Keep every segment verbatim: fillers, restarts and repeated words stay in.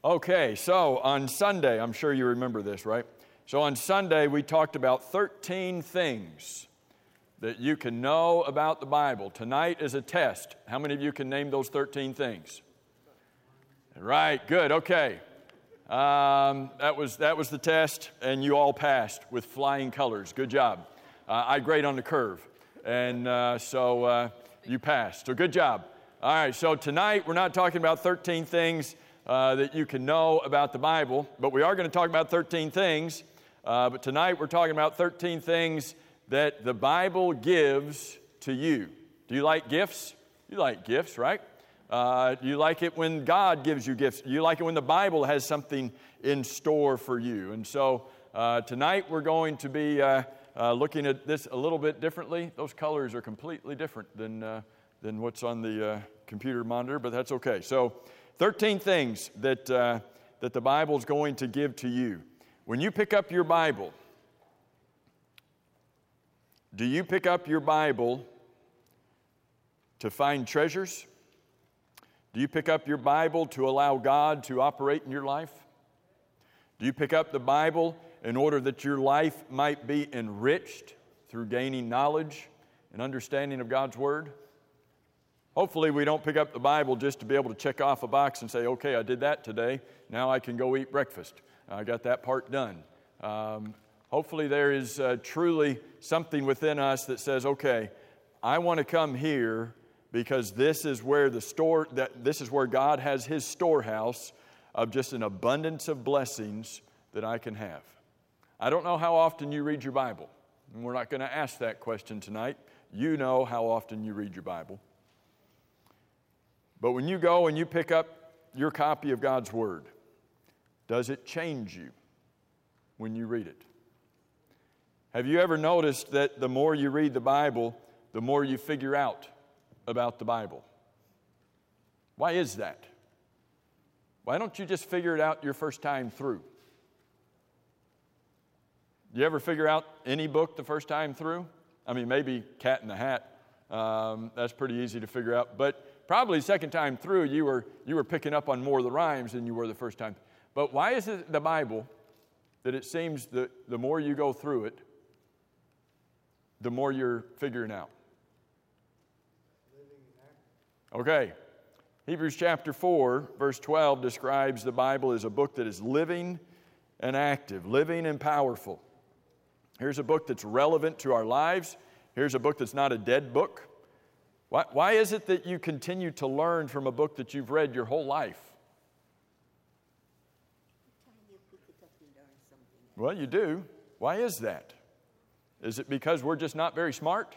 Okay, so on Sunday, I'm sure you remember this, right? So on Sunday, we talked about thirteen things that you can know about the Bible. Tonight is a test. How many of you can name those thirteen things? Right, good, okay. Um, that was that was the test, and you all passed with flying colors. Good job. Uh, I grade on the curve, and uh, so uh, you passed. So good job. All right, so tonight we're not talking about thirteen things uh, that you can know about the Bible, but we are going to talk about thirteen things. Uh, but tonight we're talking about thirteen things that the Bible gives to you. Do you like gifts? You like gifts, right? Uh, do you like it when God gives you gifts? Do you like it when the Bible has something in store for you? And so uh, tonight we're going to be uh, uh, looking at this a little bit differently. Those colors are completely different than, uh, than what's on the uh, computer monitor, but that's okay. So thirteen things that, uh, that the Bible is going to give to you. When you pick up your Bible, do you pick up your Bible to find treasures? Do you pick up your Bible to allow God to operate in your life? Do you pick up the Bible in order that your life might be enriched through gaining knowledge and understanding of God's Word? Hopefully we don't pick up the Bible just to be able to check off a box and say, okay, I did that today. Now I can go eat breakfast. I got that part done. Um, hopefully there is uh, truly something within us that says, okay, I want to come here because this is where the store that this is where God has His storehouse of just an abundance of blessings that I can have. I don't know how often you read your Bible, and we're not going to ask that question tonight. You know how often you read your Bible. But when you go and you pick up your copy of God's Word, does it change you when you read it? Have you ever noticed that the more you read the Bible, the more you figure out about the Bible? Why is that? Why don't you just figure it out your first time through? Do you ever figure out any book the first time through? I mean, maybe Cat in the Hat. Um, that's pretty easy to figure out. But probably second time through, you were you were picking up on more of the rhymes than you were the first time. But why is it the Bible that it seems that the more you go through it, the more you're figuring out? Okay. Hebrews chapter four, verse twelve describes the Bible as a book that is living and active, living and powerful. Here's a book that's relevant to our lives. Here's a book that's not a dead book. Why, why is it that you continue to learn from a book that you've read your whole life? Well, you do. Why is that? Is it because we're just not very smart?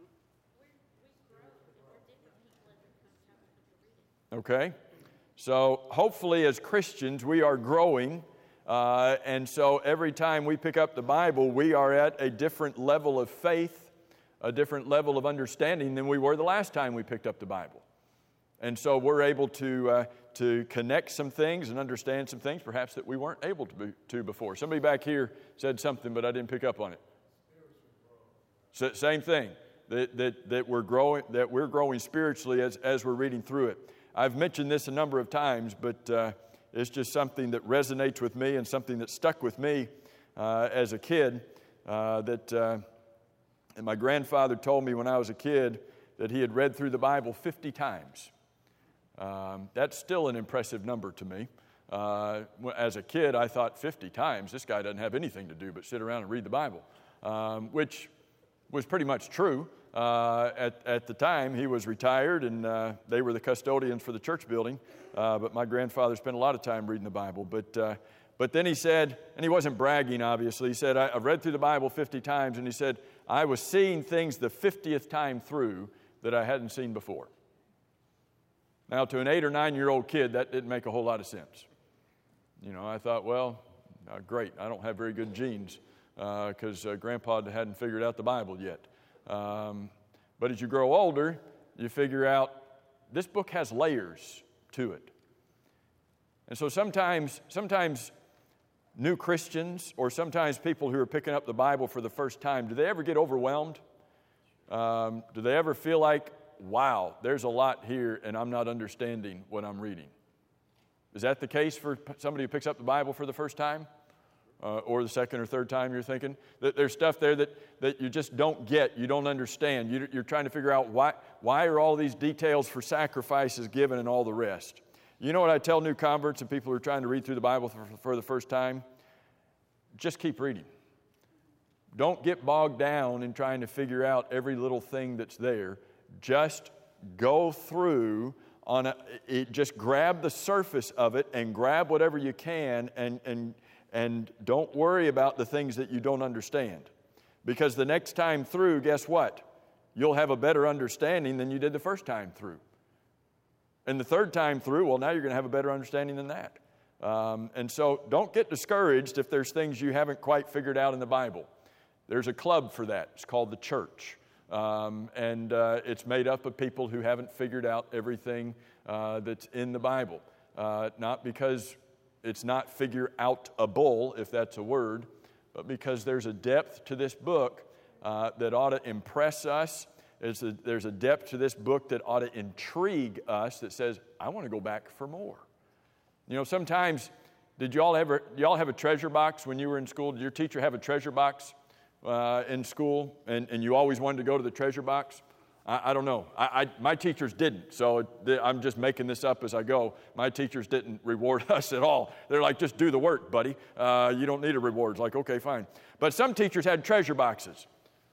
Okay. So hopefully as Christians we are growing, uh, and so every time we pick up the Bible, we are at a different level of faith, a different level of understanding than we were the last time we picked up the Bible. And so we're able to uh, to connect some things and understand some things perhaps that we weren't able to, be, to before. Somebody back here said something, but I didn't pick up on it. So, same thing, that, that, that, we're growing, that we're growing spiritually as, as we're reading through it. I've mentioned this a number of times, but uh, it's just something that resonates with me and something that stuck with me uh, as a kid uh, that, uh, and my grandfather told me when I was a kid that he had read through the Bible fifty times. Um, that's still an impressive number to me. Uh, as a kid, I thought fifty times, this guy doesn't have anything to do but sit around and read the Bible, um, which was pretty much true. Uh, at, at the time, he was retired, and uh, they were the custodians for the church building, uh, but my grandfather spent a lot of time reading the Bible. But uh, but then he said, and he wasn't bragging, obviously, he said, I, I've read through the Bible fifty times, and he said, I was seeing things the fiftieth time through that I hadn't seen before. Now, to an eight or nine-year-old kid, that didn't make a whole lot of sense. You know, I thought, well, uh, great, I don't have very good genes because uh, uh, Grandpa hadn't figured out the Bible yet. Um, but as you grow older, you figure out this book has layers to it. And so sometimes, sometimes new Christians or sometimes people who are picking up the Bible for the first time, do they ever get overwhelmed? Um, do they ever feel like, wow, there's a lot here and I'm not understanding what I'm reading? Is that the case for somebody who picks up the Bible for the first time? Uh, or the second or third time you're thinking? That there's stuff there that, that you just don't get, you don't understand. You, you're trying to figure out why, why are all these details for sacrifices given and all the rest. You know what I tell new converts and people who are trying to read through the Bible for, for the first time? Just keep reading. Don't get bogged down in trying to figure out every little thing that's there. Just go through on a, it, just grab the surface of it and grab whatever you can and, and And don't worry about the things that you don't understand. Because the next time through, guess what? You'll have a better understanding than you did the first time through. And the third time through, well, now you're going to have a better understanding than that. Um, and so don't get discouraged if there's things you haven't quite figured out in the Bible. There's a club for that. It's called the church. Um, and uh, it's made up of people who haven't figured out everything uh, that's in the Bible. Uh, not because it's not figure-out-able, if that's a word, but because there's a depth to this book uh, that ought to impress us. There's a, there's a depth to this book that ought to intrigue us that says, I want to go back for more. You know, sometimes, did y'all ever, y'all have a treasure box when you were in school? Did your teacher have a treasure box uh, in school, and, and you always wanted to go to the treasure box? I, I don't know. I, I, my teachers didn't, so th- I'm just making this up as I go. My teachers didn't reward us at all. They're like, just do the work, buddy. Uh, you don't need a reward. It's like, okay, fine. But some teachers had treasure boxes.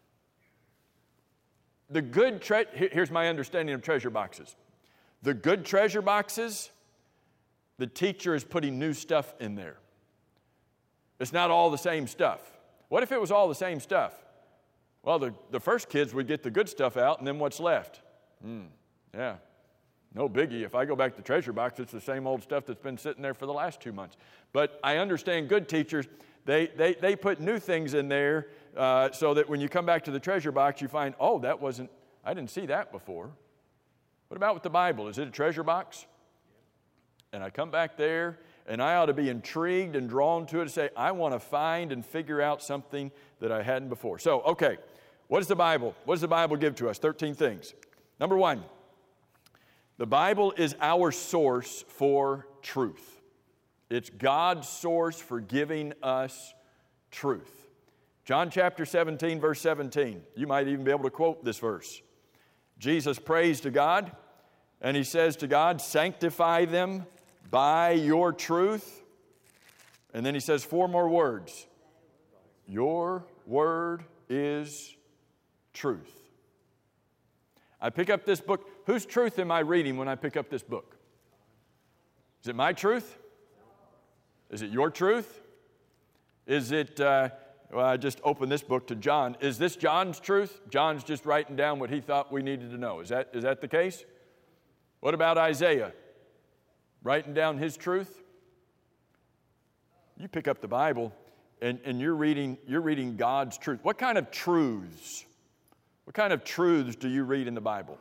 The good tre- here's my understanding of treasure boxes. The good treasure boxes, the teacher is putting new stuff in there. It's not all the same stuff. What if it was all the same stuff? Well, the, the first kids would get the good stuff out, and then what's left? Hmm, yeah, no biggie. If I go back to the treasure box, it's the same old stuff that's been sitting there for the last two months. But I understand good teachers, they, they, they put new things in there uh, so that when you come back to the treasure box, you find, oh, that wasn't, I didn't see that before. What about with the Bible? Is it a treasure box? And I come back there, and I ought to be intrigued and drawn to it to say, I want to find and figure out something that I hadn't before. So, okay, what is the Bible? What does the Bible give to us? thirteen things. Number one, the Bible is our source for truth. It's God's source for giving us truth. John chapter seventeen, verse seventeen. You might even be able to quote this verse. Jesus prays to God, and he says to God, sanctify them by your truth. And then he says four more words. Your word is truth. I pick up this book. Whose truth am I reading when I pick up this book? Is it my truth? Is it your truth? Is it, uh, well, I just opened this book to John. Is this John's truth? John's just writing down what he thought we needed to know. Is that, is that the case? What about Isaiah? Writing down his truth? You pick up the Bible and, and you're reading, you're reading God's truth. What kind of truths? What kind of truths do you read in the Bible?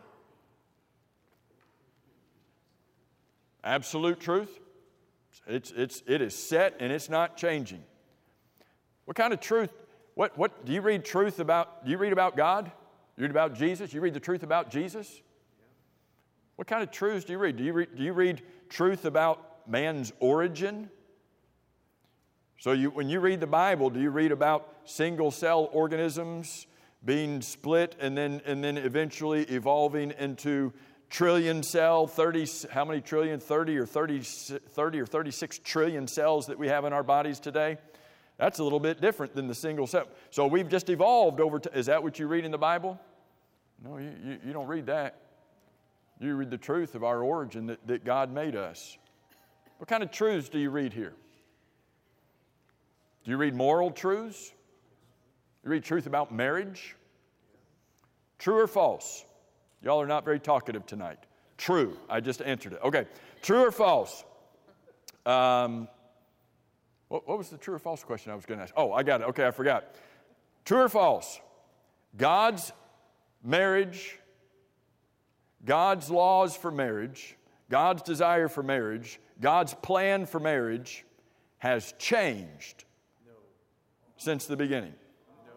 Absolute truth. It's, it's, it is set and it's not changing. What kind of truth? What, what do you read truth about? Do you read about God? You read about Jesus? You read the truth about Jesus? What kind of truths do you read? Do you read, do you read truth about man's origin? So you, when you read the Bible, do you read about single-cell organisms being split and then and then eventually evolving into trillion cell, thirty, how many trillion? thirty or thirty, thirty or thirty-six trillion cells that we have in our bodies today? That's a little bit different than the single cell. So we've just evolved over to, is that what you read in the Bible? No, you, you, you don't read that. You read the truth of our origin, that, that God made us. What kind of truths do you read here? Do you read moral truths? You read truth about marriage? True or false? Y'all are not very talkative tonight. True. I just answered it. Okay. True or false? Um, what, what was the true or false question I was going to ask? Oh, I got it. Okay, I forgot. True or false? God's marriage, God's laws for marriage, God's desire for marriage, God's plan for marriage has changed no. since the beginning. No.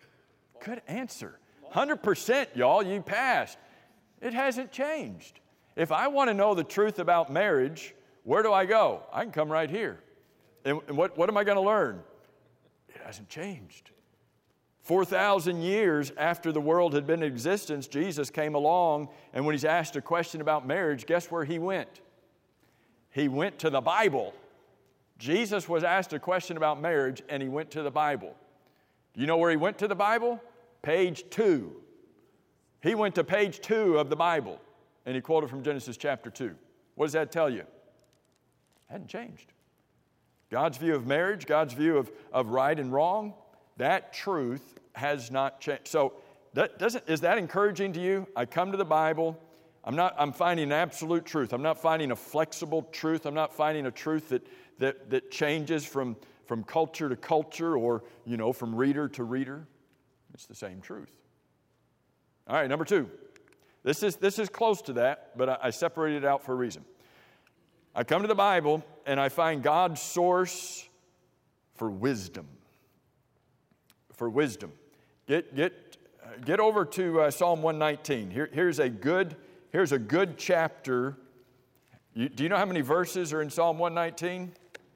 Good answer. one hundred percent, y'all, you passed. It hasn't changed. If I want to know the truth about marriage, where do I go? I can come right here. And, and what, what am I going to learn? It hasn't changed. four thousand years after the world had been in existence, Jesus came along, and when he's asked a question about marriage, guess where he went? He went to the Bible. Jesus was asked a question about marriage, and he went to the Bible. Do you know where he went to the Bible? Page two. He went to page two of the Bible, and he quoted from Genesis chapter two. What does that tell you? It hadn't changed. God's view of marriage, God's view of, of right and wrong, that truth has not changed. So that doesn't, is that encouraging to you? I come to the Bible. I'm not, I'm finding an absolute truth. I'm not finding a flexible truth. I'm not finding a truth that, that, that changes from, from culture to culture or, you know, from reader to reader. It's the same truth. All right, number two. This is, this is close to that, but I, I separated it out for a reason. I come to the Bible and I find God's source for wisdom. For wisdom. Get, get, uh, get over to uh, Psalm one nineteen. Here, here's a good, here's a good chapter. You, do you know how many verses are in Psalm one nineteen?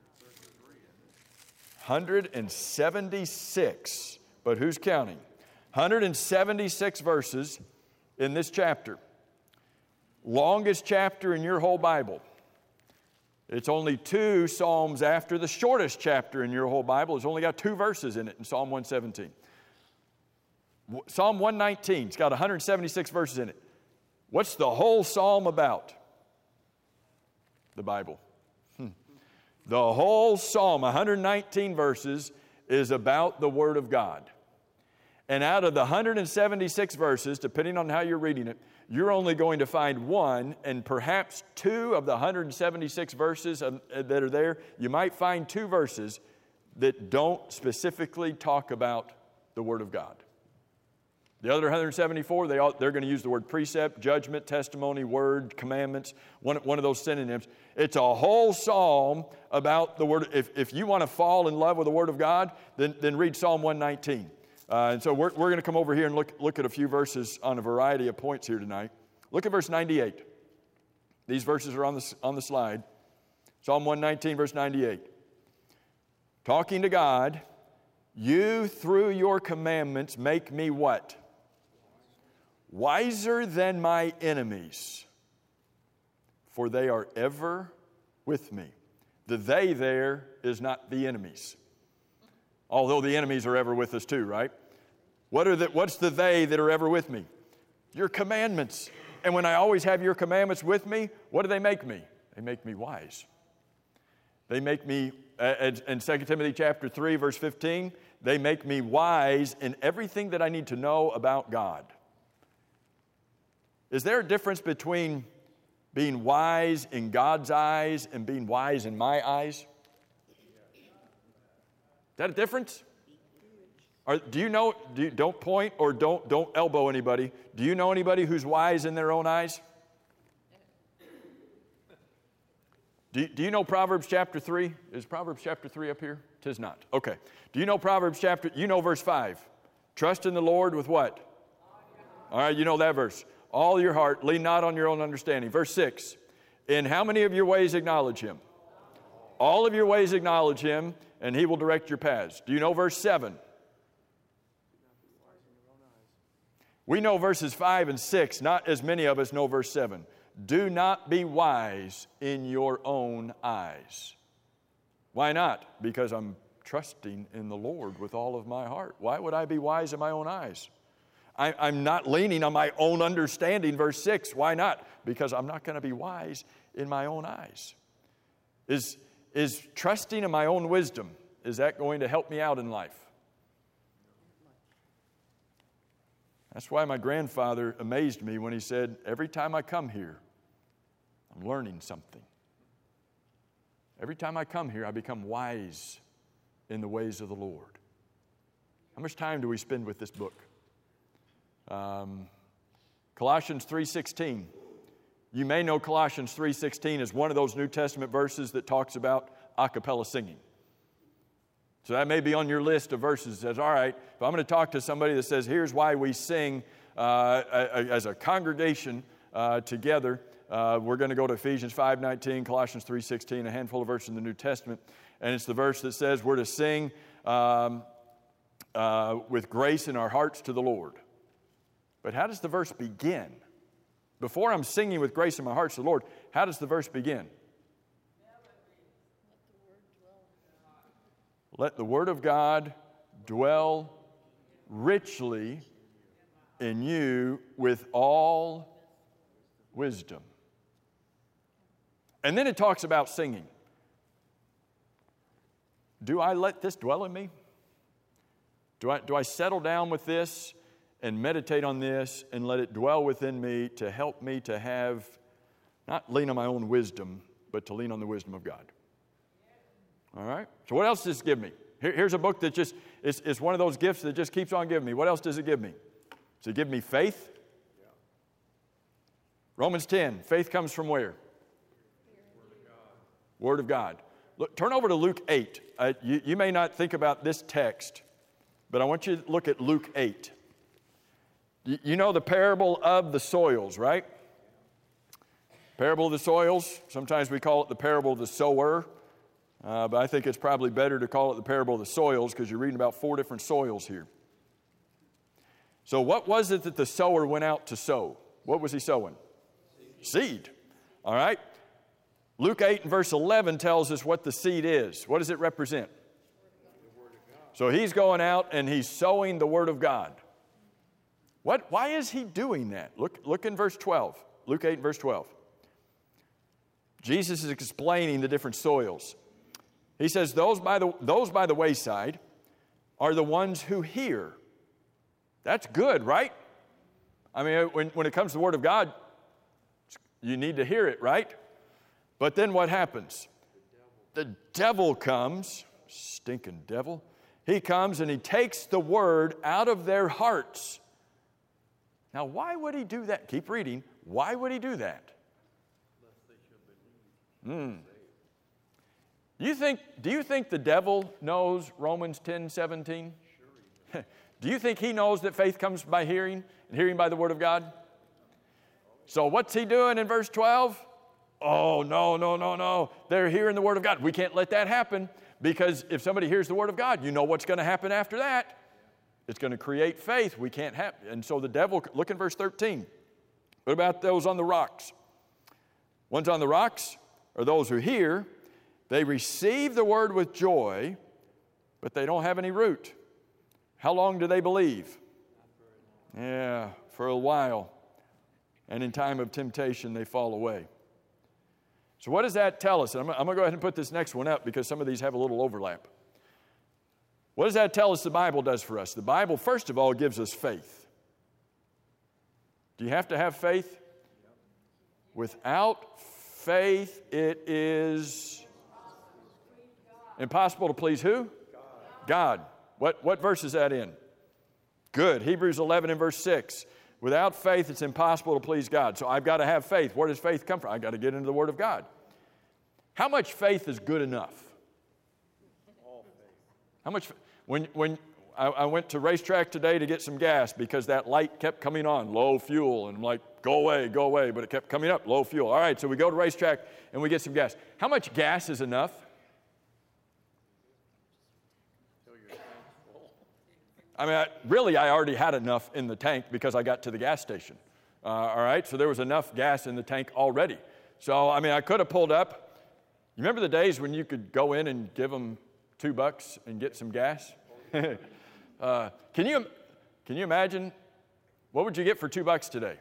one hundred seventy-six. But who's counting? one hundred seventy-six verses in this chapter. Longest chapter in your whole Bible. It's only two Psalms after the shortest chapter in your whole Bible. It's only got two verses in it in Psalm one seventeen. Psalm one nineteen, it's got one hundred seventy-six verses in it. What's the whole psalm about? The Bible. Hmm. The whole psalm, one hundred nineteen verses, is about the Word of God. And out of the one hundred seventy-six verses, depending on how you're reading it, you're only going to find one and perhaps two of the one hundred seventy-six verses that are there. You might find two verses that don't specifically talk about the Word of God. The other one hundred seventy-four, they all, they're going to use the word precept, judgment, testimony, word, commandments, one, one of those synonyms. It's a whole psalm about the Word. If, if you want to fall in love with the Word of God, then, then read Psalm one nineteen. Uh, and so we're, we're going to come over here and look, look at a few verses on a variety of points here tonight. Look at verse ninety-eight. These verses are on the, on the slide. Psalm one nineteen, verse ninety-eight. Talking to God, you through your commandments make me what? Wiser than my enemies, for they are ever with me. The they there is not the enemies. Although the enemies are ever with us too, right? What are the, what's the they that are ever with me? Your commandments. And when I always have your commandments with me, what do they make me? They make me wise. They make me, uh, in Second Timothy chapter three, verse fifteen, they make me wise in everything that I need to know about God. Is there a difference between being wise in God's eyes and being wise in my eyes? Is that a difference? Or do you know, do you, don't point or don't, don't elbow anybody. Do you know anybody who's wise in their own eyes? Do you, do you know Proverbs chapter three? Is Proverbs chapter three up here? Tis not. Okay. Do you know Proverbs chapter, you know verse five. Trust in the Lord with what? All right, you know that verse. All your heart, lean not on your own understanding. Verse six. In how many of your ways acknowledge Him? All of your ways acknowledge Him, and He will direct your paths. Do you know verse seven? We know verses five and six. Not as many of us know verse seven. Do not be wise in your own eyes. Why not? Because I'm trusting in the Lord with all of my heart. Why would I be wise in my own eyes? I, I'm not leaning on my own understanding. Verse six. Why not? Because I'm not going to be wise in my own eyes. Is, is trusting in my own wisdom, is that going to help me out in life? That's why my grandfather amazed me when he said, every time I come here, I'm learning something. Every time I come here, I become wise in the ways of the Lord. How much time do we spend with this book? Um, Colossians three sixteen. You may know Colossians three sixteen as one of those New Testament verses that talks about a cappella singing. So that may be on your list of verses that says, all right, if I'm going to talk to somebody that says, here's why we sing uh, as a congregation uh, together, Uh, we're going to go to Ephesians five nineteen, Colossians three sixteen, a handful of verses in the New Testament. And it's the verse that says we're to sing um, uh, with grace in our hearts to the Lord. But how does the verse begin? Before I'm singing with grace in my heart to the Lord, how does the verse begin? Let the word of God dwell richly in you with all wisdom. And then it talks about singing. Do I let this dwell in me? Do I, do I settle down with this and meditate on this and let it dwell within me to help me to have, not lean on my own wisdom, but to lean on the wisdom of God? All right? So what else does it give me? Here, here's a book that just, is, is one of those gifts that just keeps on giving me. What else does it give me? Does it give me faith? Yeah. Romans ten, faith comes from where? Word of God. Word of God. Look, turn over to Luke eight. Uh, you, you may not think about this text, but I want you to look at Luke eight. You, you know the parable of the soils, right? Parable of the soils. Sometimes we call it the parable of the sower. Uh, but I think it's probably better to call it the parable of the soils because you're reading about four different soils here. So what was it that the sower went out to sow? What was he sowing? Seed. Seed. All right. Luke eight and verse eleven tells us what the seed is. What does it represent? The Word of God. So he's going out and he's sowing the Word of God. What? Why is he doing that? Look, look in verse twelve. Luke eight and verse twelve. Jesus is explaining the different soils. He says, those by the, those by the wayside are the ones who hear. That's good, right? I mean, when, when it comes to the Word of God, you need to hear it, right? But then what happens? The devil, the devil comes, stinking devil. He comes and he takes the Word out of their hearts. Now, why would he do that? Keep reading. Why would he do that? Hmm. You think, do you think the devil knows Romans ten seventeen? Sure. Do you think he knows that faith comes by hearing and hearing by the Word of God? So what's he doing in verse twelve? Oh, no, no, no, no. They're hearing the Word of God. We can't let that happen because if somebody hears the Word of God, you know what's going to happen after that. It's going to create faith. We can't have. And so the devil, look in verse thirteen. What about those on the rocks? Ones on the rocks are those who hear. They receive the word with joy, but they don't have any root. How long do they believe? Yeah, for a while. And in time of temptation, they fall away. So what does that tell us? I'm, I'm going to go ahead and put this next one up because some of these have a little overlap. What does that tell us the Bible does for us? The Bible, first of all, gives us faith. Do you have to have faith? Without faith, it is impossible to please who? God. God. What, what verse is that in? Good. Hebrews eleven and verse six. Without faith, it's impossible to please God. So I've got to have faith. Where does faith come from? I've got to get into the Word of God. How much faith is good enough? All faith. How much? When, when I, I went to Racetrack today to get some gas because that light kept coming on, low fuel, and I'm like, go away, go away, but it kept coming up, low fuel. All right, so we go to Racetrack and we get some gas. How much gas is enough? I mean, I, really, I already had enough in the tank because I got to the gas station. Uh, all right, so there was enough gas in the tank already. So, I mean, I could have pulled up. You remember the days when you could go in and give them two bucks and get some gas? uh, can you can you imagine? What would you get for two bucks today?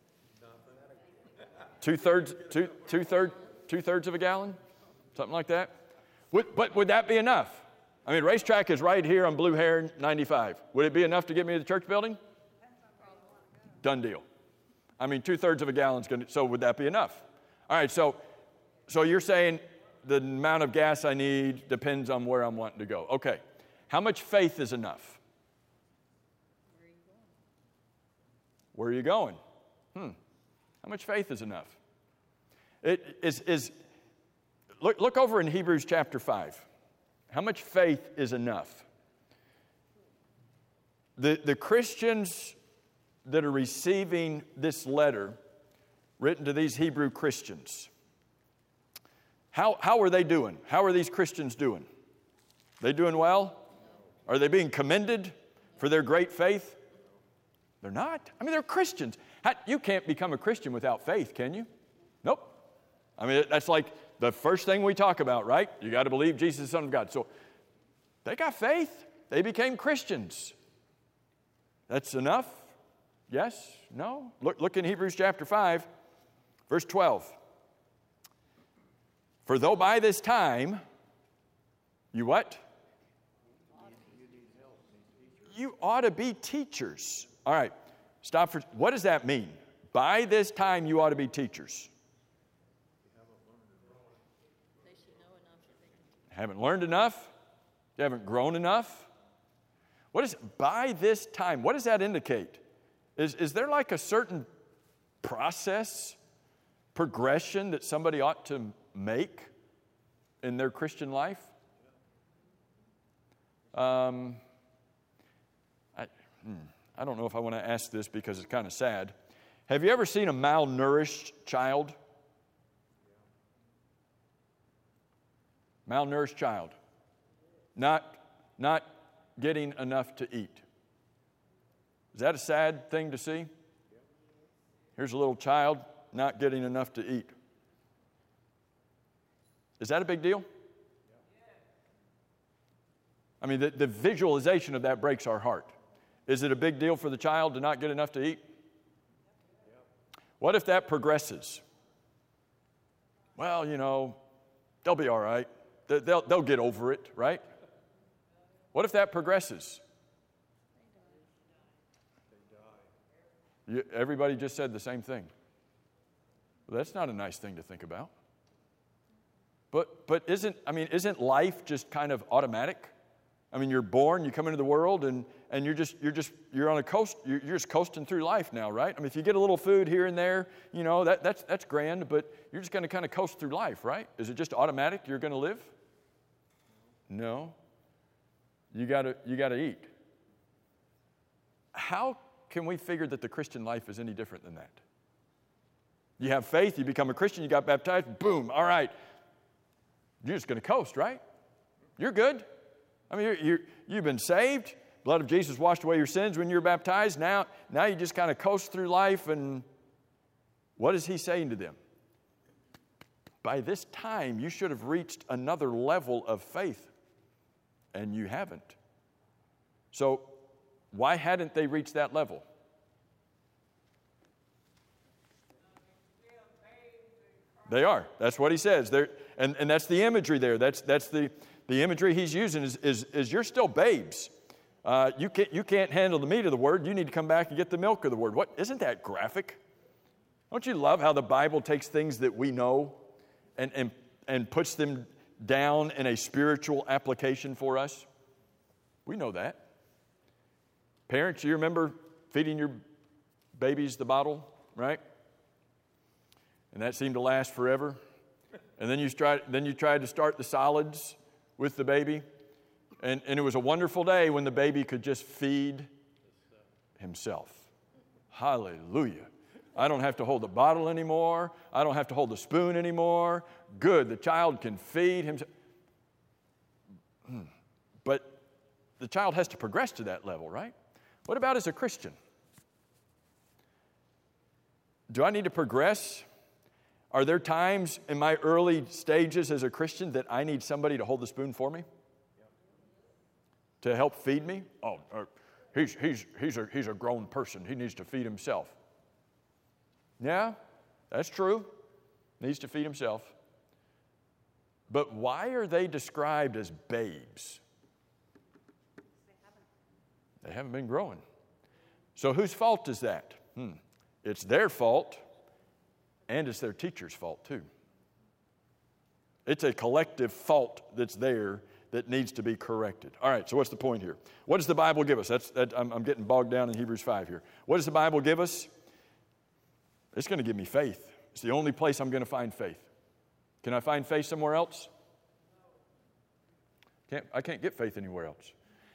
Two thirds, two two third, two thirds of a gallon, something like that. Would, but would that be enough? I mean, Racetrack is right here on Blue Heron ninety-five. Would it be enough to get me to the church building? Done deal. I mean, two-thirds of a gallon is going to, so would that be enough? All right, so so you're saying the amount of gas I need depends on where I'm wanting to go. Okay. How much faith is enough? Where are you going? Hmm. How much faith is enough? It is, is look, look over in Hebrews chapter five. How much faith is enough? The, the Christians that are receiving this letter written to these Hebrew Christians. How, how are they doing? How are these Christians doing? They doing well? Are they being commended for their great faith? They're not. I mean, they're Christians. How, you can't become a Christian without faith, can you? Nope. I mean, that's like the first thing we talk about, right? You got to believe Jesus is the Son of God. So they got faith. They became Christians. That's enough? Yes? No? Look, look in Hebrews chapter five, verse twelve. For though by this time, you what? You ought to be teachers. All right, stop for, what does that mean? By this time, you ought to be teachers. Haven't learned enough? You haven't grown enough? What is, by this time, what does that indicate? Is, is there like a certain process, progression that somebody ought to make in their Christian life? Um, I, hmm, I don't know if I want to ask this because it's kind of sad. Have you ever seen a malnourished child? Malnourished child. Not, not getting enough to eat. Is that a sad thing to see? Here's a little child not getting enough to eat. Is that a big deal? I mean, the, the visualization of that breaks our heart. Is it a big deal for the child to not get enough to eat? What if that progresses? Well, you know, they'll be all right. They'll, they'll get over it, right? What if that progresses? You, everybody just said the same thing. Well, that's not a nice thing to think about. But but isn't, I mean, isn't life just kind of automatic? I mean, you're born, you come into the world, and, and you're just you're just you're on a coast. You're, you're just coasting through life now, right? I mean, if you get a little food here and there, you know that that's that's grand. But you're just going to kind of coast through life, right? Is it just automatic? You're going to live? No. You got to you got to eat. How can we figure that the Christian life is any different than that? You have faith, you become a Christian, you got baptized, boom, all right. You're just going to coast, right? You're good. I mean, you're, you're, you've been saved. Blood of Jesus washed away your sins when you were baptized. Now, now you just kind of coast through life, and what is he saying to them? By this time, you should have reached another level of faith, and you haven't. So, why hadn't they reached that level? They are. That's what he says. They're, and, and that's the imagery there. That's, that's the, the imagery he's using is, is, is you're still babes. Uh, you, can't, you can't handle the meat of the word. You need to come back and get the milk of the word. What? Isn't that graphic? Don't you love how the Bible takes things that we know and, and, and puts them down in a spiritual application for us? We know that. Parents, you remember feeding your babies the bottle, right? And that seemed to last forever. And then you tried, then you tried to start the solids with the baby. And, and it was a wonderful day when the baby could just feed himself. Hallelujah. I don't have to hold the bottle anymore. I don't have to hold the spoon anymore. Good, the child can feed himself. But the child has to progress to that level, right? What about as a Christian? Do I need to progress? Are there times in my early stages as a Christian that I need somebody to hold the spoon for me? To help feed me? Oh, uh, he's, he's, he's, a, he's a grown person. He needs to feed himself. Yeah, that's true. Needs to feed himself. But why are they described as babes? They haven't been growing. So whose fault is that? Hmm. It's their fault, and it's their teacher's fault too. It's a collective fault that's there that needs to be corrected. All right, so what's the point here? What does the Bible give us? That's, that, I'm, I'm getting bogged down in Hebrews five here. What does the Bible give us? It's going to give me faith. It's the only place I'm going to find faith. Can I find faith somewhere else? Can't, I can't get faith anywhere else.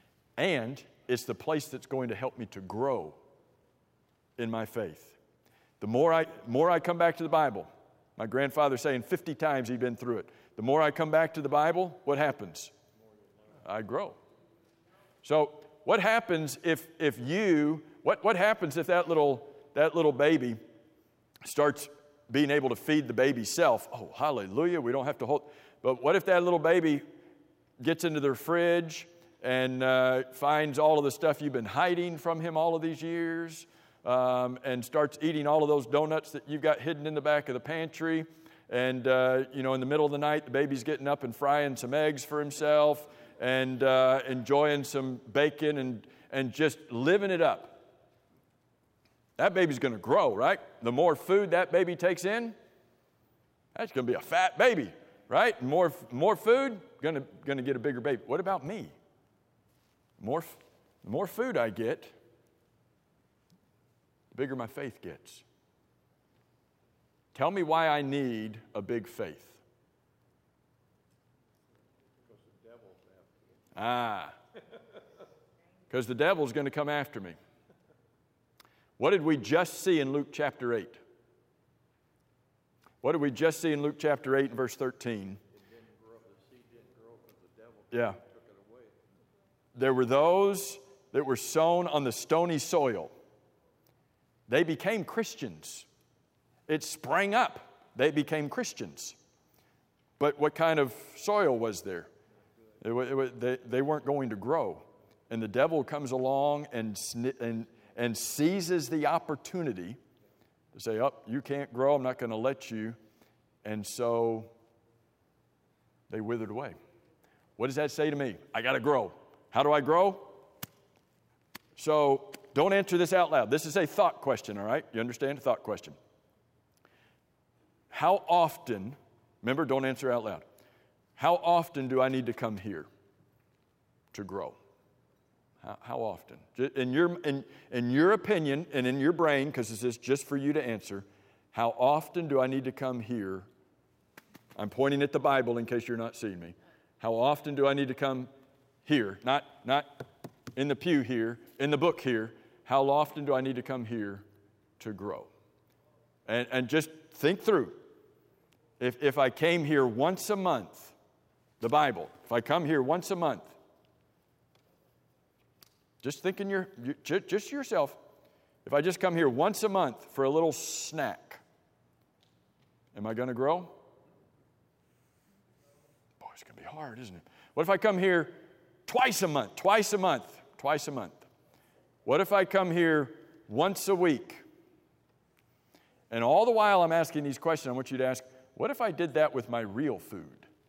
And it's the place that's going to help me to grow in my faith. The more I, more I come back to the Bible, my grandfather saying fifty times he'd been through it. The more I come back to the Bible, what happens? I grow. So what happens if if you, what, what happens if that little, that little baby starts being able to feed the baby self? Oh, hallelujah, we don't have to hold. But what if that little baby gets into their fridge and uh, finds all of the stuff you've been hiding from him all of these years, um, and starts eating all of those donuts that you've got hidden in the back of the pantry, and, uh, you know, in the middle of the night, the baby's getting up and frying some eggs for himself and uh, enjoying some bacon and, and just living it up. That baby's going to grow, right? The more food that baby takes in, that's going to be a fat baby, right? More, more food, going to, going to get a bigger baby. What about me? More, the more food I get, the bigger my faith gets. Tell me why I need a big faith. Because the devil's after you. Ah. Because the devil's going to come after me. What did we just see in Luke chapter eight? What did we just see in Luke chapter eight and verse thirteen? It didn't grow, the seed didn't grow because the devil Yeah. took it away. There were those that were sown on the stony soil. They became Christians. It sprang up. They became Christians. But what kind of soil was there? It was, it was, they, they weren't going to grow. And the devil comes along and, sni- and, and seizes the opportunity to say, oh, you can't grow, I'm not going to let you. And so they withered away. What does that say to me? I got to grow. How do I grow? So don't answer this out loud. This is a thought question, all right? You understand? A thought question. How often, remember, don't answer out loud. How often do I need to come here to grow? How, how often? In your, in, in your opinion and in your brain, because this is just for you to answer, how often do I need to come here? I'm pointing at the Bible in case you're not seeing me. How often do I need to come here? Not, not in the pew here, in the book here. How often do I need to come here to grow? And, and just think through. If, if I came here once a month, the Bible, if I come here once a month, just think in your, just, just yourself, if I just come here once a month for a little snack, am I going to grow? Boy, it's going to be hard, isn't it? What if I come here twice a month, twice a month, twice a month? What if I come here once a week? And all the while I'm asking these questions, I want you to ask, what if I did that with my real food?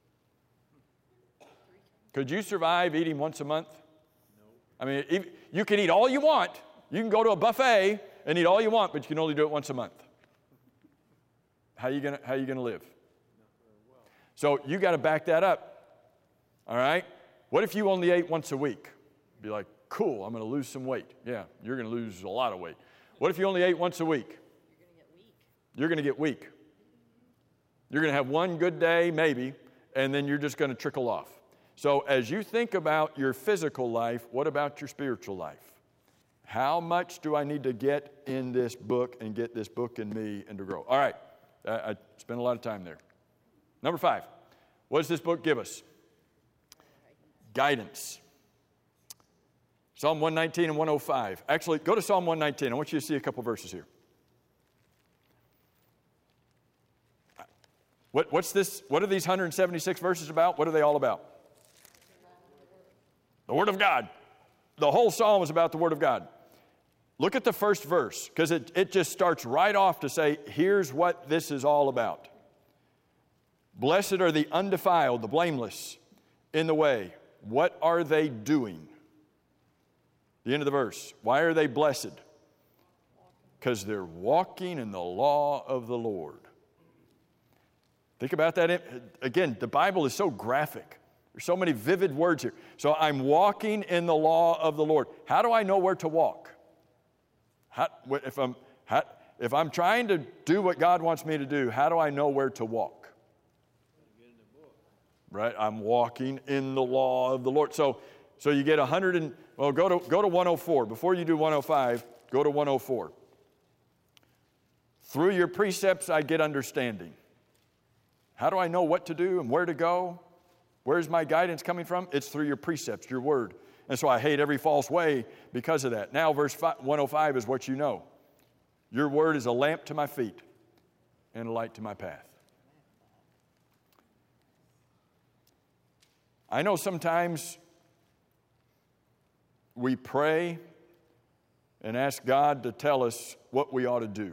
Could you survive eating once a month? No. I mean, if, you can eat all you want. You can go to a buffet and eat all you want, but you can only do it once a month. How are you gonna, how are you gonna live? Well. So you got to back that up. All right? What if you only ate once a week? Be like, cool, I'm going to lose some weight. Yeah, you're going to lose a lot of weight. What if you only ate once a week? You're going to get weak. You're going to have one good day, maybe, and then you're just going to trickle off. So as you think about your physical life, what about your spiritual life? How much do I need to get in this book and get this book in me and to grow? All right, I, I spent a lot of time there. Number five, what does this book give us? Guidance. Psalm one nineteen and one oh five. Actually, go to Psalm one nineteen. I want you to see a couple verses here. What, what's this? What are these one hundred seventy-six verses about? What are they all about? The Word of God. The whole psalm is about the Word of God. Look at the first verse, because it, it just starts right off to say, here's what this is all about. Blessed are the undefiled, the blameless in the way. What are they doing? The end of the verse. Why are they blessed? Because they're walking in the law of the Lord. Think about that. Again, the Bible is so graphic. There's so many vivid words here. So I'm walking in the law of the Lord. How do I know where to walk? How, if I'm, how, if I'm trying to do what God wants me to do, how do I know where to walk? Right? I'm walking in the law of the Lord. So, so you get one hundred and, well, go to, go to one oh four. Before you do one oh five, go to one oh four. Through your precepts I get understanding. How do I know what to do and where to go? Where's my guidance coming from? It's through your precepts, your word. And so I hate every false way because of that. Now verse one oh five is what you know. Your word is a lamp to my feet and a light to my path. I know sometimes we pray and ask God to tell us what we ought to do.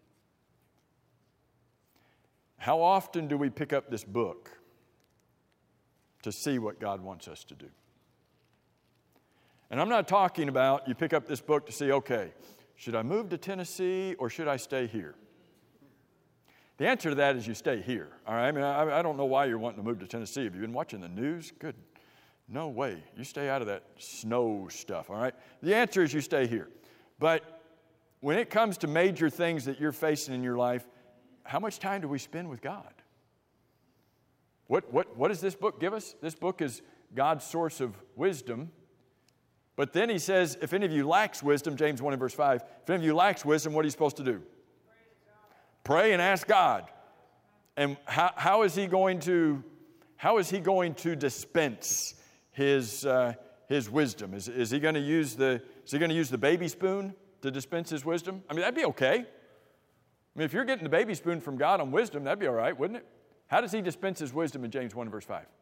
How often do we pick up this book to see what God wants us to do? And I'm not talking about you pick up this book to see, okay, should I move to Tennessee or should I stay here? The answer to that is you stay here. All right? I mean, I, I don't know why you're wanting to move to Tennessee. Have you been watching the news? Good. No way. You stay out of that snow stuff, all right? The answer is you stay here. But when it comes to major things that you're facing in your life, how much time do we spend with God? What, what, what does this book give us? This book is God's source of wisdom. But then he says, if any of you lacks wisdom, James one and verse five, if any of you lacks wisdom, what are you supposed to do? Pray and ask God. And how, how is he going to, how is he going to dispense his, uh, his wisdom? Is, is he going to use the, is he going to use the baby spoon to dispense his wisdom? I mean, that'd be okay. I mean, if you're getting the baby spoon from God on wisdom, that'd be all right, wouldn't it? How does he dispense his wisdom in James one and verse five?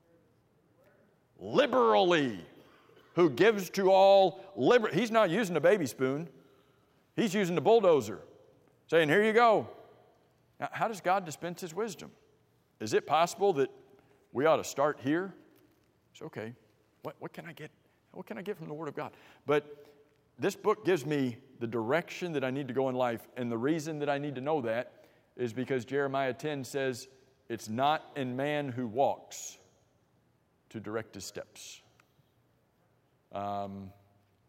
Liberally. Who gives to all liberally. He's not using the baby spoon. He's using the bulldozer. Saying, here you go. Now, how does God dispense his wisdom? Is it possible that we ought to start here? It's okay. What, what can I get? What can I get from the Word of God? But this book gives me the direction that I need to go in life. And the reason that I need to know that is because Jeremiah ten says, it's not in man who walks to direct his steps. Um,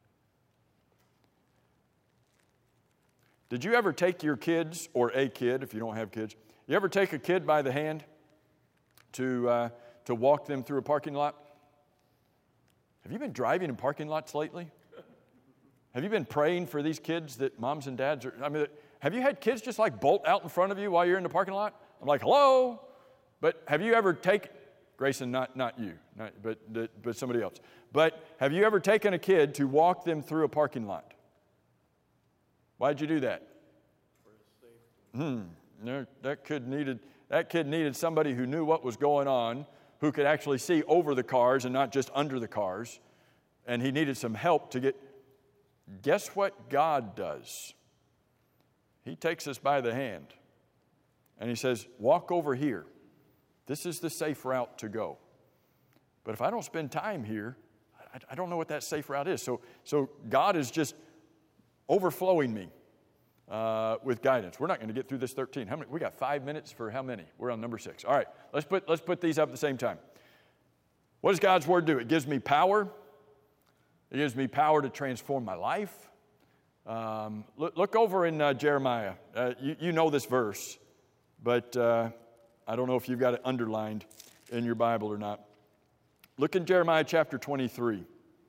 did you ever take your kids, or a kid if you don't have kids, you ever take a kid by the hand to, uh, to walk them through a parking lot? Have you been driving in parking lots lately? Have you been praying for these kids that moms and dads are, I mean, have you had kids just like bolt out in front of you while you're in the parking lot? I'm like, hello? But have you ever taken, Grayson, not, not you, not, but, but somebody else. But have you ever taken a kid to walk them through a parking lot? Why'd you do that? Hmm, no, that kid needed, that kid needed somebody who knew what was going on, who could actually see over the cars and not just under the cars. And he needed some help to get, guess what God does? He takes us by the hand and he says, walk over here. This is the safe route to go. But if I don't spend time here, I, I don't know what that safe route is. So, so God is just overflowing me uh, with guidance. We're not going to get through this thirteen. How many? We got five minutes for how many? We're on number six. All right, let's put, let's put these up at the same time. What does God's Word do? It gives me power. It gives me power to transform my life. Um, look, look over in uh, Jeremiah. Uh, you, you know this verse, but uh, I don't know if you've got it underlined in your Bible or not. Look in Jeremiah chapter twenty-three.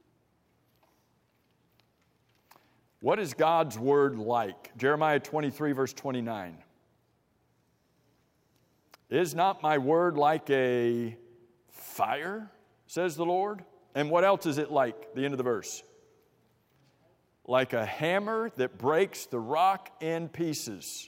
What is God's Word like? Jeremiah twenty-three, verse twenty-nine. Is not my word like a fire, says the Lord? And what else is it like? The end of the verse. Like a hammer that breaks the rock in pieces.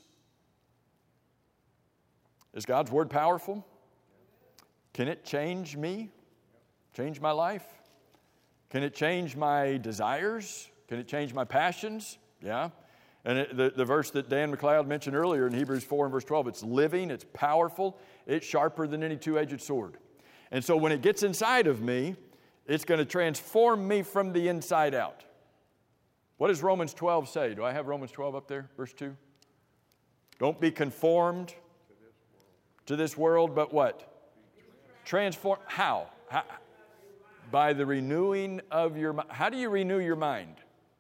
Is God's Word powerful? Can it change me? Change my life? Can it change my desires? Can it change my passions? Yeah. And it, the, the verse that Dan McLeod mentioned earlier in Hebrews four and verse twelve, it's living, it's powerful, it's sharper than any two-edged sword. And so when it gets inside of me, it's going to transform me from the inside out. What does Romans twelve say? Do I have Romans twelve up there, verse two? Don't be conformed to this world, but what? Transform. How? How? By the renewing of your mind. How do you renew your mind?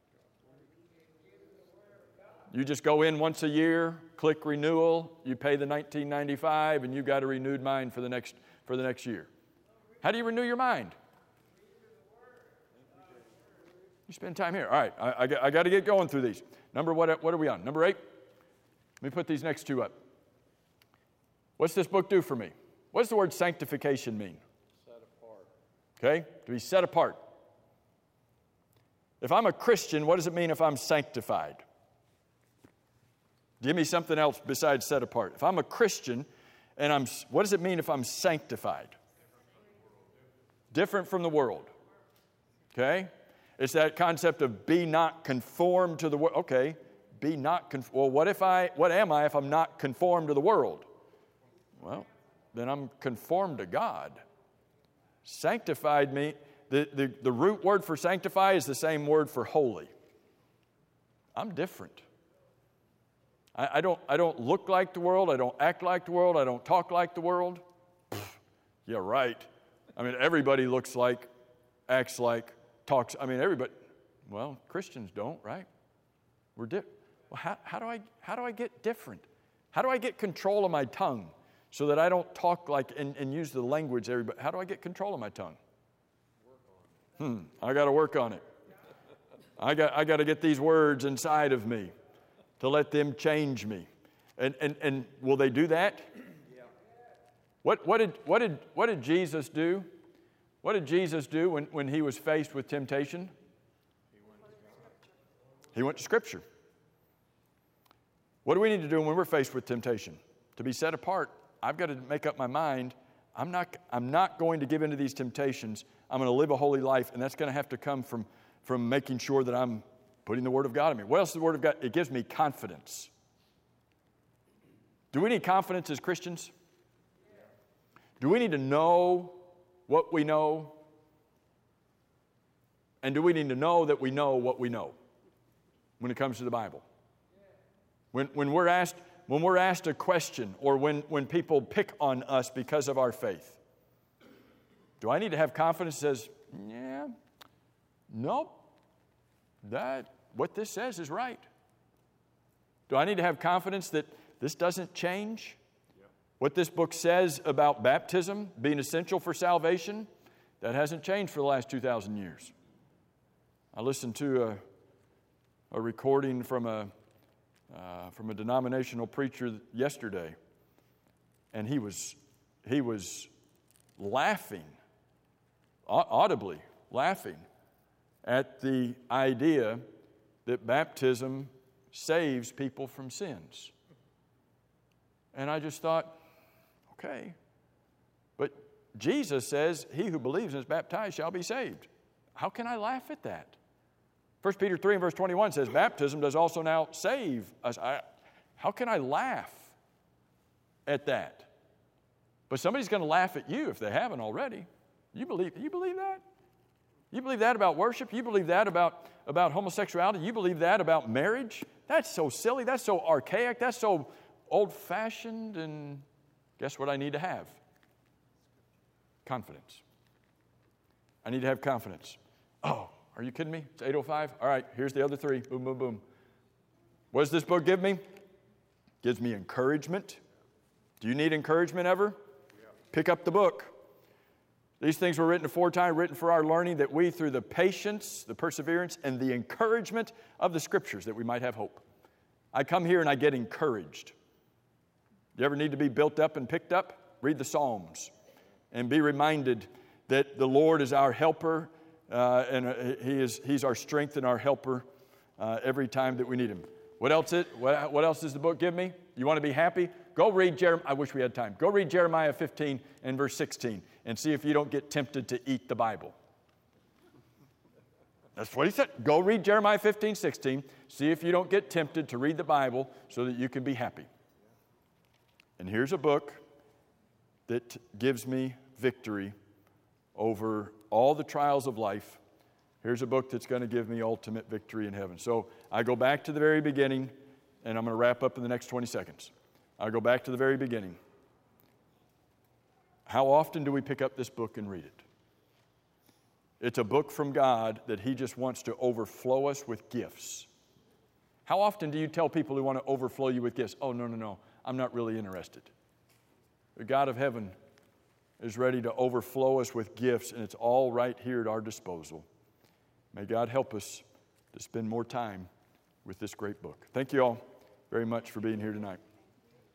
You just go in once a year, click renewal, you pay the nineteen ninety-five, and you've got a renewed mind for the next for the next year. How do you renew your mind? You spend time here. All right, I, I, I got to get going through these. Number what? What are we on? Number eight. me put these next two up. What's this book do for me? What does the word sanctification mean? Set apart. Okay, to be set apart. If I'm a Christian, what does it mean if I'm sanctified? Give me something else besides set apart. If I'm a Christian, and I'm, what does it mean if I'm sanctified? Different from the world. Okay? It's that concept of be not conformed to the world. Okay, be not conformed. Well, what if I, what am I if I'm not conformed to the world? Well, then I'm conformed to God. Sanctified me, the, the, the root word for sanctify is the same word for holy. I'm different. I, I don't, I don't look like the world. I don't act like the world. I don't talk like the world. Pfft, yeah, right. I mean, everybody looks like, acts like, talks. I mean, everybody. Well, Christians don't, right? We're different. Well, how, how do I how do I get different? How do I get control of my tongue so that I don't talk like and, and use the language everybody? How do I get control of my tongue? Hmm. I got to work on it. I got I got to get these words inside of me to let them change me. And and and will they do that? What, what, did, what, did, what did Jesus do? What did Jesus do when, when he was faced with temptation? He went to Scripture. What do we need to do when we're faced with temptation? To be set apart, I've got to make up my mind, I'm not, I'm not going to give into these temptations. I'm going to live a holy life, and that's going to have to come from, from making sure that I'm putting the Word of God in me. What else is the Word of God? It gives me confidence. Do we need confidence as Christians? Do we need to know what we know? And do we need to know that we know what we know when it comes to the Bible? When, when, we're, asked, when we're asked a question or when, when people pick on us because of our faith, do I need to have confidence that says, yeah, nope, that, what this says is right? Do I need to have confidence that this doesn't change? What this book says about baptism being essential for salvation, that hasn't changed for the last two thousand years. I listened to a, a recording from a, uh, from a denominational preacher yesterday, and he was, he was laughing, audibly laughing, at the idea that baptism saves people from sins. And I just thought, okay, but Jesus says, he who believes and is baptized shall be saved. How can I laugh at that? First Peter three and verse twenty-one says, baptism does also now save us. I, how can I laugh at that? But somebody's going to laugh at you if they haven't already. You believe, you believe that? You believe that about worship? You believe that about, about homosexuality? You believe that about marriage? That's so silly. That's so archaic. That's so old-fashioned. And guess what I need to have? Confidence. I need to have confidence. Oh, are you kidding me? It's eight oh five? All right, here's the other three. Boom, boom, boom. What does this book give me? It gives me encouragement. Do you need encouragement ever? Yeah. Pick up the book. These things were written aforetime, written for our learning, that we, through the patience, the perseverance, and the encouragement of the Scriptures, that we might have hope. I come here and I get encouraged. You ever need to be built up and picked up? Read the Psalms and be reminded that the Lord is our helper, uh, and uh, He is He's our strength and our helper uh, every time that we need Him. What else? It, what, what else does the book give me? You want to be happy? Go read Jeremiah. I wish we had time. Go read Jeremiah fifteen and verse sixteen and see if you don't get tempted to eat the Bible. That's what he said. Go read Jeremiah fifteen, sixteen. See if you don't get tempted to read the Bible so that you can be happy. And here's a book that gives me victory over all the trials of life. Here's a book that's going to give me ultimate victory in heaven. So I go back to the very beginning, and I'm going to wrap up in the next twenty seconds. I go back to the very beginning. How often do we pick up this book and read it? It's a book from God that He just wants to overflow us with gifts. How often do you tell people who want to overflow you with gifts, oh, no, no, no, I'm not really interested? The God of heaven is ready to overflow us with gifts, and it's all right here at our disposal. May God help us to spend more time with this great book. Thank you all. very much for being here tonight.